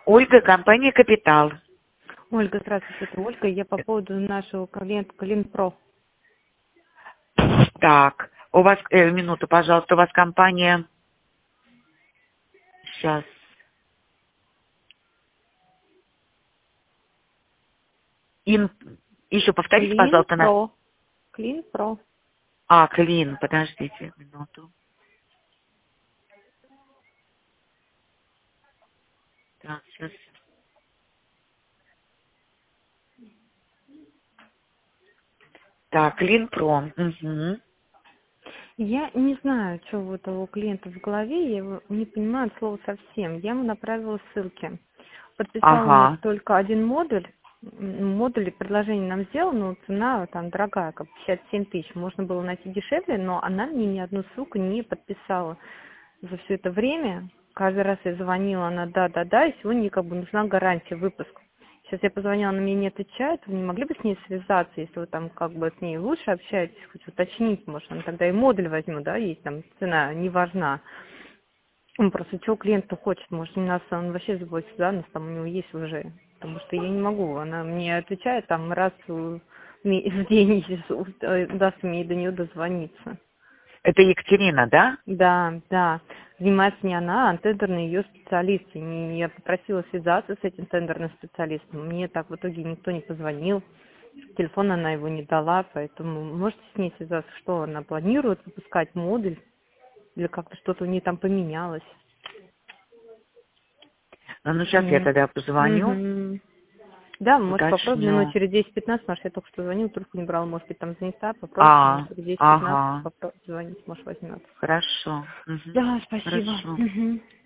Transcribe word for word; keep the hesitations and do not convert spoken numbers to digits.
Ольга, компания «Капитал». Ольга, здравствуйте, это Ольга. Я по поводу нашего клиента Клинпро. Так, у вас, э, минуту, пожалуйста, у вас компания... Сейчас. Ин... Еще повторите, пожалуйста, на... Клинпро. Клинпро. А, Клин, подождите минуту. Так, сейчас. Так, Клинпро. Угу. Я не знаю, что у этого клиента в голове, я его не понимаю от слова совсем. Я ему направила ссылки. Подписал у нас Ага. только один модуль. М, Модуль предложение нам сделал, но цена там дорогая, как пятьдесят семь тысяч. Можно было найти дешевле, но она мне ни одну ссылку не подписала за все это время. Каждый раз я звонила, она да-да-да, и сегодня как бы нужна гарантия выпуска. Сейчас я позвонила, она мне не отвечает. Вы не могли бы с ней связаться, если вы там как бы с ней лучше общаетесь, хоть уточнить, может, она тогда и модуль возьму, да, есть там цена, не важна. Он просто чего клиент-то хочет, может, у нас он вообще заботится, да, у нас там у него есть уже, потому что я не могу, она мне отвечает там раз в ме- в день, если э, даст мне до нее дозвониться. Это Екатерина, да? Да, да. Занимается не она, а тендерный ее специалист. И не- я попросила связаться с этим тендерным специалистом. Мне так в итоге никто не позвонил. Телефон она его не дала, поэтому можете с ней связаться, что она планирует выпускать модуль или как-то что-то у нее там поменялось. Ну, ну, сейчас я М. тогда позвоню, Мгм. Да, может попробовать минут уточню. через десять-пятнадцать, может я только что звонила, трубку не брала, может быть там занята, попробуйте минут А, через десять-пятнадцать ага. попробуйте звонить, может возьмет. Хорошо. Угу. Да, спасибо. Хорошо. Мгм.